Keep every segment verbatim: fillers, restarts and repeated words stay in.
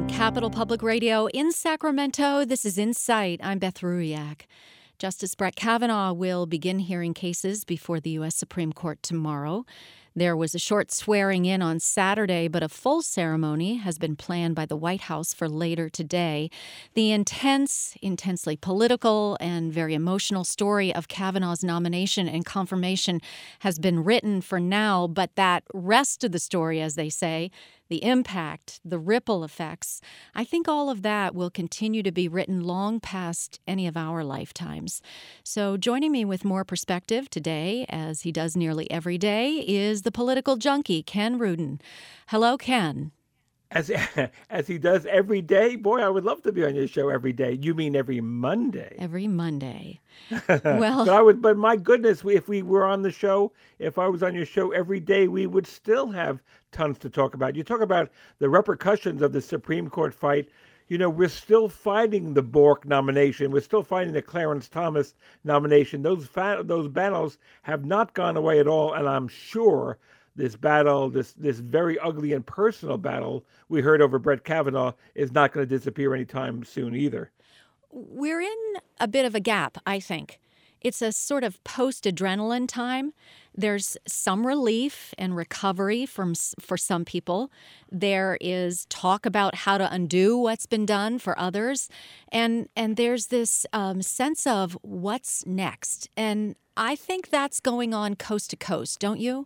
Capital Public Radio in Sacramento. This is Insight. I'm Beth Ruyak. Justice Brett Kavanaugh will begin hearing cases before the U S Supreme Court tomorrow. There was a short swearing in on Saturday, but a full ceremony has been planned by the White House for later today. The intense, intensely political, and very emotional story of Kavanaugh's nomination and confirmation has been written for now, but that rest of the story, as they say, the impact, the ripple effects, I think all of that will continue to be written long past any of our lifetimes. So joining me with more perspective today, as he does nearly every day, is the political junkie, Ken Rudin. Hello, Ken. As as he does every day? Boy, I would love to be on your show every day. You mean every Monday? Every Monday. Well, but I would. But my goodness, we, if we were on the show, if I was on your show every day, we would still have tons to talk about. You talk about the repercussions of the Supreme Court fight. You know, we're still fighting the Bork nomination. We're still fighting the Clarence Thomas nomination. Those fa- those battles have not gone away at all, and I'm sure this battle, this this very ugly and personal battle we heard over Brett Kavanaugh, is not going to disappear anytime soon either. We're in a bit of a gap, I think. It's a sort of post-adrenaline time. There's some relief and recovery from for some people. There is talk about how to undo what's been done for others. And, and there's this um, sense of what's next. And I think that's going on coast to coast, don't you?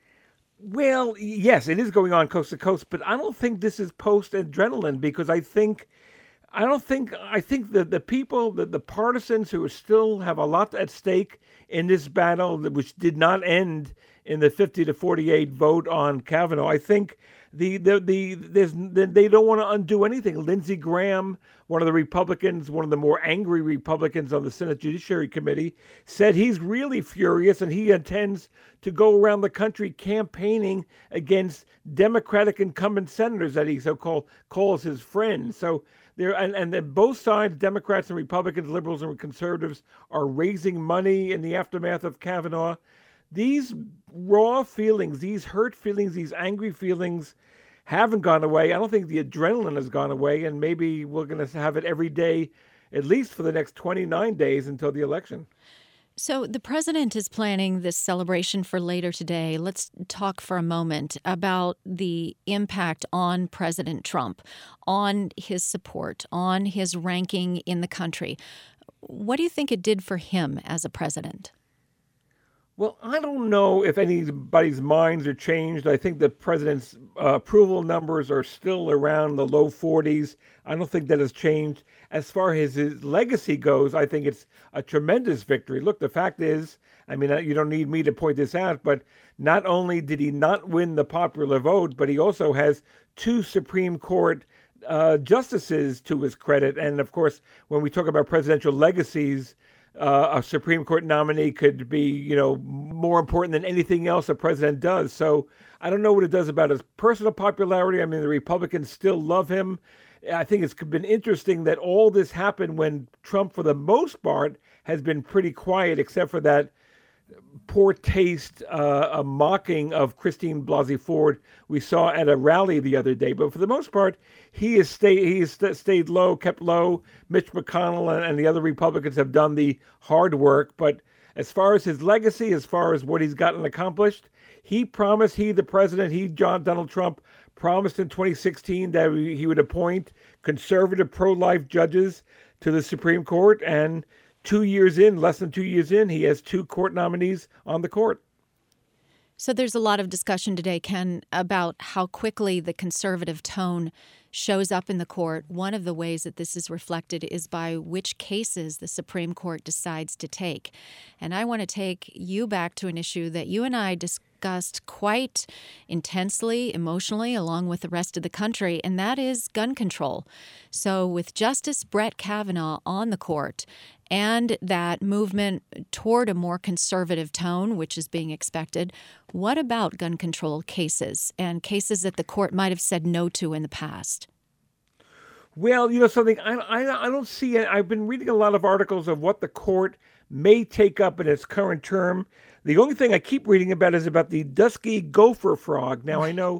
Well, yes, it is going on coast to coast, but I don't think this is post-adrenaline because I think, I don't think, I think that the people, the, the partisans who still have a lot at stake in this battle, which did not end in the fifty to forty-eight vote on Kavanaugh, I think the the the there's they don't want to undo anything. Lindsey Graham, one of the Republicans, one of the more angry Republicans on the Senate Judiciary Committee, said he's really furious and he intends to go around the country campaigning against Democratic incumbent senators that he so-called calls his friends. So there, and, and then both sides, Democrats and Republicans, liberals and conservatives, are raising money in the aftermath of Kavanaugh. These raw feelings, these hurt feelings, these angry feelings haven't gone away. I don't think the adrenaline has gone away, and maybe we're going to have it every day, at least for the next twenty-nine days until the election. So the president is planning this celebration for later today. Let's talk for a moment about the impact on President Trump, on his support, on his ranking in the country. What do you think it did for him as a president? Well, I don't know if anybody's minds are changed. I think the president's uh, approval numbers are still around the low forties. I don't think that has changed. As far as his legacy goes, I think it's a tremendous victory. Look, the fact is, I mean, you don't need me to point this out, but not only did he not win the popular vote, but he also has two Supreme Court uh, justices to his credit. And of course, when we talk about presidential legacies, Uh, a Supreme Court nominee could be, you know, more important than anything else a president does. So I don't know what it does about his personal popularity. I mean, the Republicans still love him. I think it's been interesting that all this happened when Trump, for the most part, has been pretty quiet, except for that poor taste, uh, a mocking of Christine Blasey Ford we saw at a rally the other day. But for the most part, he has stayed he has st- stayed low, kept low. Mitch McConnell and, and the other Republicans have done the hard work. But as far as his legacy, as far as what he's gotten accomplished, he promised, he, the president, he, John Donald Trump, promised in twenty sixteen that he would appoint conservative pro-life judges to the Supreme Court. And Two years in, less than two years in, he has two court nominees on the court. So there's a lot of discussion today, Ken, about how quickly the conservative tone shows up in the court. One of the ways that this is reflected is by which cases the Supreme Court decides to take. And I want to take you back to an issue that you and I discussed quite intensely, emotionally, along with the rest of the country, and that is gun control. So with Justice Brett Kavanaugh on the court, and that movement toward a more conservative tone, which is being expected, what about gun control cases and cases that the court might have said no to in the past? Well, you know something, I, I, I don't see it. I've been reading a lot of articles of what the court may take up in its current term. The only thing I keep reading about is about the dusky gopher frog. Now, I know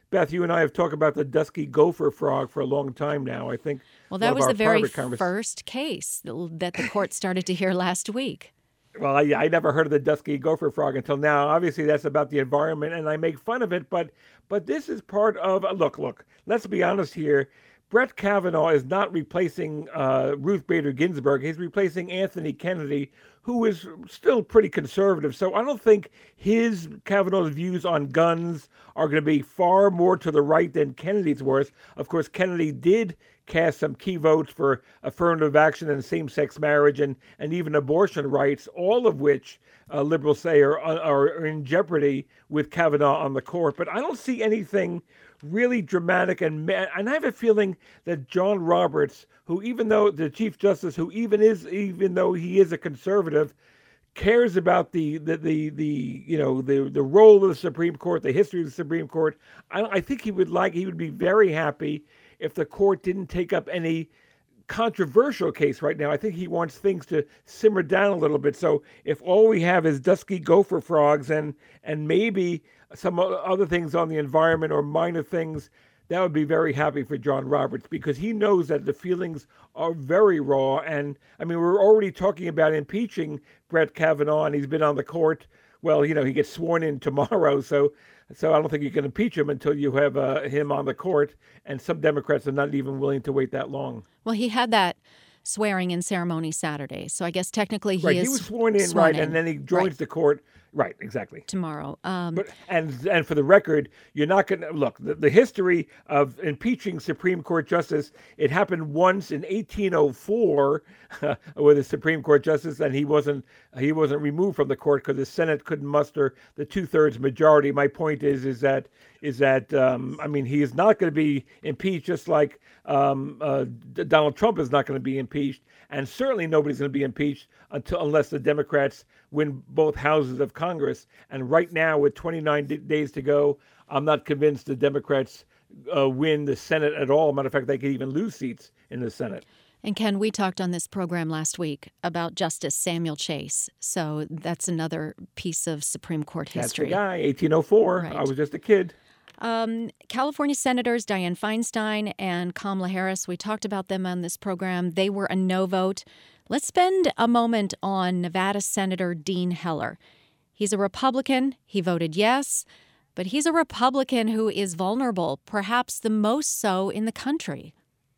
Beth, you and I have talked about the dusky gopher frog for a long time now. I think Well, a lot that of was our the very private convers- first case that the court started to hear last week. Well, I, I never heard of the dusky gopher frog until now. Obviously, that's about the environment, and I make fun of it. But but this is part of look, look. Let's be honest here. Brett Kavanaugh is not replacing uh, Ruth Bader Ginsburg. He's replacing Anthony Kennedy, who is still pretty conservative. So I don't think his Kavanaugh's views on guns are going to be far more to the right than Kennedy's was. Of course, Kennedy did cast some key votes for affirmative action and same-sex marriage and, and even abortion rights, all of which uh, liberals say are, are in jeopardy with Kavanaugh on the court. But I don't see anything really dramatic. And, and I have a feeling that John Roberts, who even though the Chief Justice, who even is, even though he is a conservative, cares about the, the, the, the you know, the, the role of the Supreme Court, the history of the Supreme Court. I, I think he would like, he would be very happy if the court didn't take up any controversial case right now. I think he wants things to simmer down a little bit. So if all we have is dusky gopher frogs and and maybe some other things on the environment or minor things, that would be very happy for John Roberts, because he knows that the feelings are very raw. And I mean, we're already talking about impeaching Brett Kavanaugh, and he's been on the court. Well, you know, he gets sworn in tomorrow, so so I don't think you can impeach him until you have uh, him on the court. And some Democrats are not even willing to wait that long. Well, he had that swearing in ceremony Saturday, so I guess technically he right, is he was sworn in, sworn right, in. and then he joins right. the court. Right, exactly. Tomorrow. Um, but and and for the record, you're not going to look the, the history of impeaching Supreme Court justice. It happened once in eighteen oh four uh, with a Supreme Court justice, and he wasn't he wasn't removed from the court because the Senate couldn't muster the two thirds majority. My point is is that is that um, I mean, he is not going to be impeached, just like um, uh, Donald Trump is not going to be impeached, and certainly nobody's going to be impeached until unless the Democrats win both houses of Congress. And right now, with twenty-nine d- days to go, I'm not convinced the Democrats uh, win the Senate at all. Matter of fact, they could even lose seats in the Senate. And Ken, we talked on this program last week about Justice Samuel Chase. So that's another piece of Supreme Court history. That's the guy, eighteen oh four. Right. I was just a kid. Um, California Senators Dianne Feinstein and Kamala Harris, we talked about them on this program. They were a no vote. Let's spend a moment on Nevada Senator Dean Heller. He's a Republican. He voted yes, but he's a Republican who is vulnerable, perhaps the most so in the country.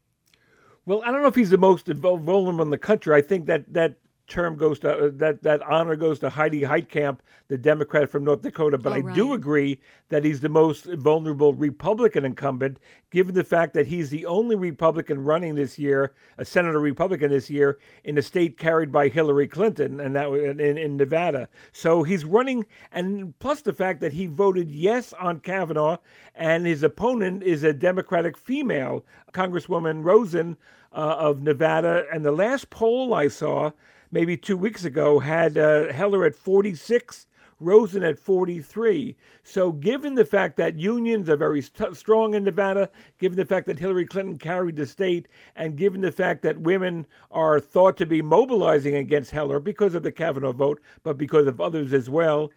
Well, I don't know if he's the most vulnerable in the country. I think that that term goes to uh, that that honor goes to Heidi Heitkamp, the Democrat from North Dakota. But oh, I right. do agree that he's the most vulnerable Republican incumbent, given the fact that he's the only Republican running this year, a senator Republican this year, in a state carried by Hillary Clinton, and that was in, in Nevada. So he's running, and plus the fact that he voted yes on Kavanaugh, and his opponent is a Democratic female, Congresswoman Rosen uh, of Nevada. And the last poll I saw, maybe two weeks ago, had uh, Heller at forty-six, Rosen at forty-three. So given the fact that unions are very st- strong in Nevada, given the fact that Hillary Clinton carried the state, and given the fact that women are thought to be mobilizing against Heller because of the Kavanaugh vote, but because of others as well,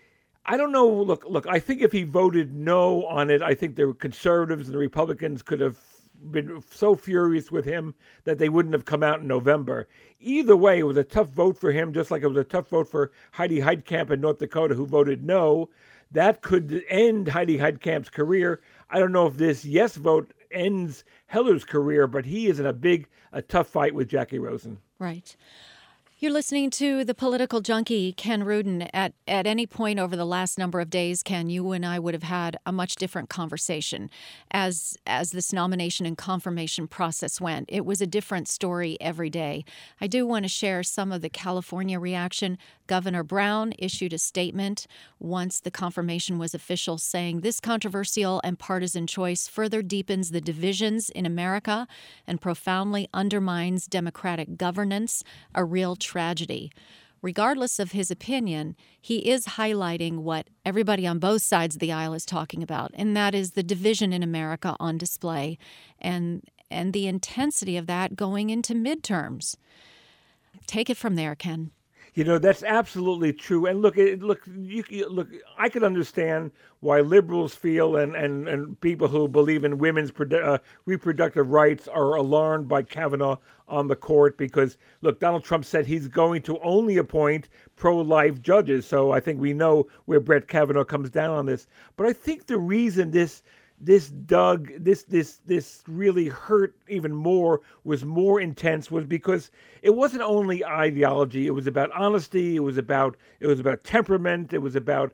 I don't know. Look, look, I think if he voted no on it, I think the conservatives and the Republicans could have been so furious with him that they wouldn't have come out in November. Either way, it was a tough vote for him, just like it was a tough vote for Heidi Heitkamp in North Dakota, who voted no. That could end Heidi Heitkamp's career. I don't know if this yes vote ends Heller's career, but he is in a big, a tough fight with Jackie Rosen. Right. You're listening to the political junkie, Ken Rudin. At at any point over the last number of days, Ken, you and I would have had a much different conversation as as this nomination and confirmation process went. It was a different story every day. I do want to share some of the California reaction. Governor Brown issued a statement once the confirmation was official, saying this controversial and partisan choice further deepens the divisions in America and profoundly undermines democratic governance, a real tragedy. Regardless of his opinion, he is highlighting what everybody on both sides of the aisle is talking about, and that is the division in America on display and and the intensity of that going into midterms. Take it from there, Ken. You know, that's absolutely true. And look, it, look, you, you- look. I can understand why liberals feel and, and, and people who believe in women's produ- uh, reproductive rights are alarmed by Kavanaugh on the court because, look, Donald Trump said he's going to only appoint pro-life judges. So I think we know where Brett Kavanaugh comes down on this. But I think the reason this this dug this this this really hurt even more was more intense was because it wasn't only ideology. It was about honesty. It was about it was about temperament. It was about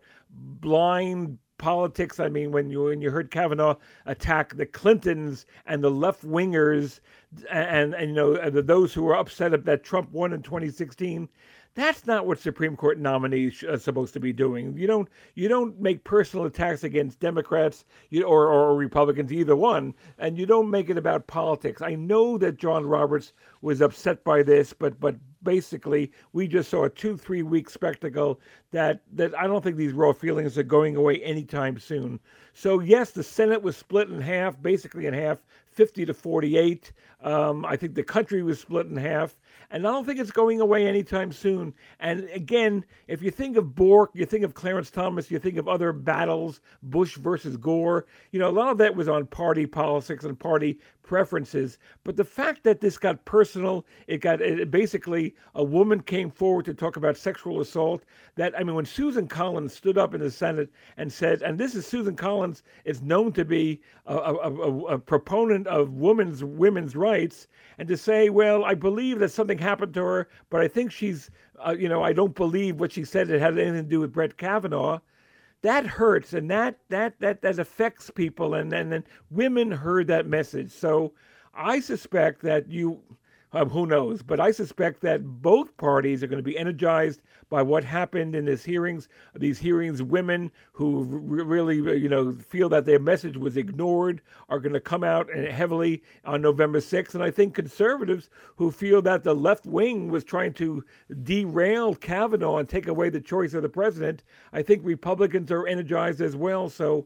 blind politics. I mean, when you when you heard Kavanaugh attack the Clintons and the left wingers and and you know and the, those who were upset that Trump won in twenty sixteen. That's not what Supreme Court nominees are supposed to be doing. You don't you don't make personal attacks against Democrats you, or, or Republicans, either one, and you don't make it about politics. I know that John Roberts was upset by this, but but basically we just saw a two three week spectacle that that I don't think these raw feelings are going away anytime soon. So yes, the Senate was split in half, basically in half, fifty to forty-eight. Um, I think the country was split in half. And I don't think it's going away anytime soon. And again, if you think of Bork, you think of Clarence Thomas, you think of other battles, Bush versus Gore, you know, a lot of that was on party politics and party preferences. But the fact that this got personal, it got it basically a woman came forward to talk about sexual assault. That, I mean, when Susan Collins stood up in the Senate and said, and this is Susan Collins is known to be a, a, a, a proponent of women's women's rights, and to say, well, I believe that something happened to her, but I think she's, uh, you know, I don't believe what she said. It had anything to do with Brett Kavanaugh. That hurts, and that that that that affects people, and and then women heard that message. So I suspect that you, um, who knows, but I suspect that both parties are going to be energized by what happened in these hearings. These hearings, women who r- really, you know, feel that their message was ignored are going to come out and heavily on November sixth. And I think conservatives who feel that the left wing was trying to derail Kavanaugh and take away the choice of the president, I think Republicans are energized as well. So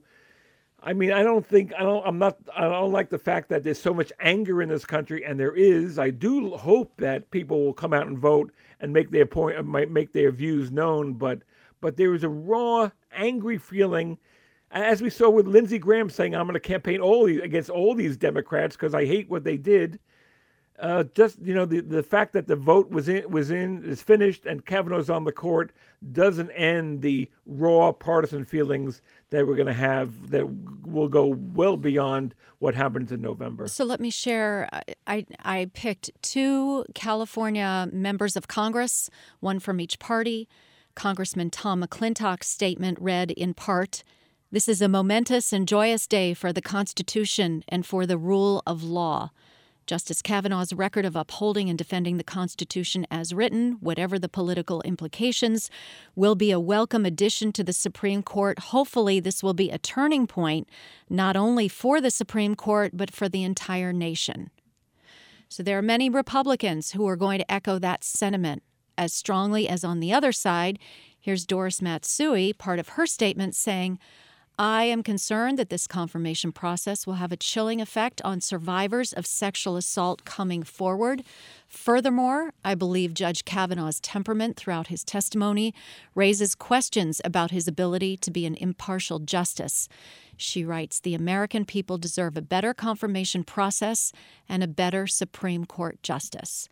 I mean, I don't think I don't. I'm not. I don't like the fact that there's so much anger in this country, and there is. I do hope that people will come out and vote and make their point, might make their views known. But but there is a raw, angry feeling, as we saw with Lindsey Graham saying, "I'm going to campaign all these, against all these Democrats because I hate what they did." Uh, just you know, the, the fact that the vote was in was in is finished and Kavanaugh's on the court doesn't end the raw partisan feelings that we're going to have that will go well beyond what happens in November. So let me share. I I picked two California members of Congress, one from each party. Congressman Tom McClintock's statement read in part, "This is a momentous and joyous day for the Constitution and for the rule of law. Justice Kavanaugh's record of upholding and defending the Constitution as written, whatever the political implications, will be a welcome addition to the Supreme Court. Hopefully, this will be a turning point, not only for the Supreme Court, but for the entire nation." So there are many Republicans who are going to echo that sentiment as strongly as on the other side. Here's Doris Matsui, part of her statement, saying, "I am concerned that this confirmation process will have a chilling effect on survivors of sexual assault coming forward. Furthermore, I believe Judge Kavanaugh's temperament throughout his testimony raises questions about his ability to be an impartial justice." She writes, "The American people deserve a better confirmation process and a better Supreme Court justice."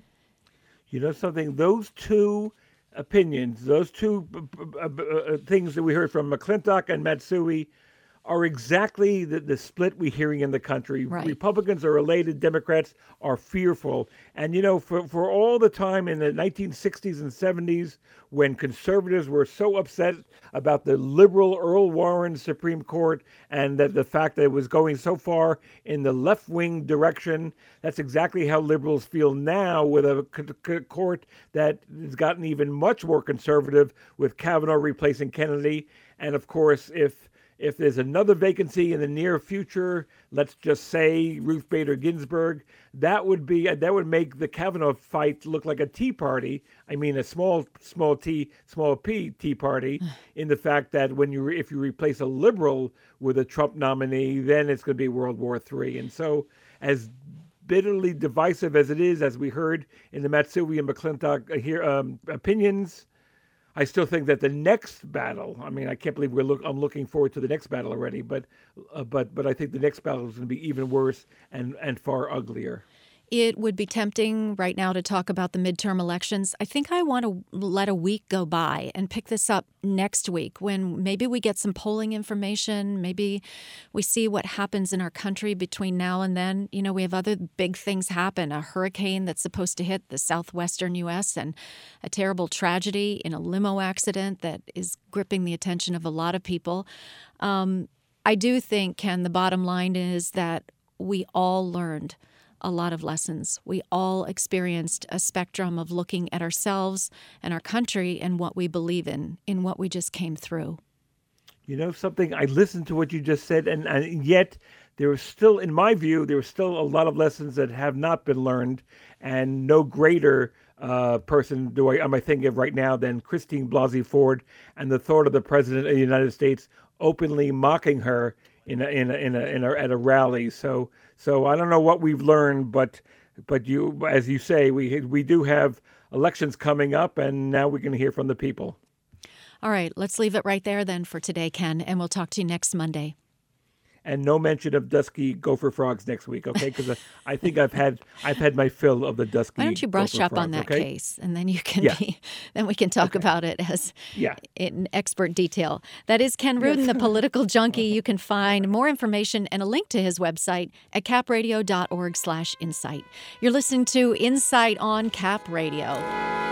You know something? Those two opinions, those two uh, uh, things that we heard from McClintock and Matsui are exactly the, the split we're hearing in the country. Right. Republicans are elated, Democrats are fearful. And, you know, for, for all the time in the nineteen sixties and seventies, when conservatives were so upset about the liberal Earl Warren Supreme Court and that the fact that it was going so far in the left-wing direction, that's exactly how liberals feel now with a c- c- court that has gotten even much more conservative with Kavanaugh replacing Kennedy. And, of course, if If there's another vacancy in the near future, let's just say Ruth Bader Ginsburg, that would be that would make the Kavanaugh fight look like a Tea Party. I mean, a small, small T, small P Tea Party, in the fact that when you if you replace a liberal with a Trump nominee, then it's going to be World War Three. And so, as bitterly divisive as it is, as we heard in the Matsui and McClintock uh, here um, opinions, I still think that the next battle, I mean, I can't believe we're look, I'm looking forward to the next battle already, but uh, but but I think the next battle is going to be even worse and, and far uglier. It would be tempting right now to talk about the midterm elections. I think I want to let a week go by and pick this up next week when maybe we get some polling information. Maybe we see what happens in our country between now and then. You know, we have other big things happen, a hurricane that's supposed to hit the southwestern U S and a terrible tragedy in a limo accident that is gripping the attention of a lot of people. Um, I do think, Ken, the bottom line is that we all learned a lot of lessons. We all experienced a spectrum of looking at ourselves and our country and what we believe in, in what we just came through. You know something? I listened to what you just said, and, and yet there is still, in my view, there are still a lot of lessons that have not been learned, and no greater uh, person do I am I thinking of right now than Christine Blasey Ford, and the thought of the President of the United States openly mocking her in a, in a, in a, in a, at a rally. So so I don't know what we've learned, but but you, as you say, we we do have elections coming up, and now we're going to hear from the people. All right, let's leave it right there then for today, Ken, and we'll talk to you next Monday. And no mention of dusky gopher frogs next week, okay? Because I think I've had I've had my fill of the dusky. Why don't you brush gopher up frogs, on that okay? case, and then you can Yeah. be, then we can talk Okay. about it as Yeah. in expert detail. That is Ken Rudin, the political junkie. You can find more information and a link to his website at capradio dot org slash insight. You're listening to Insight on Cap Radio.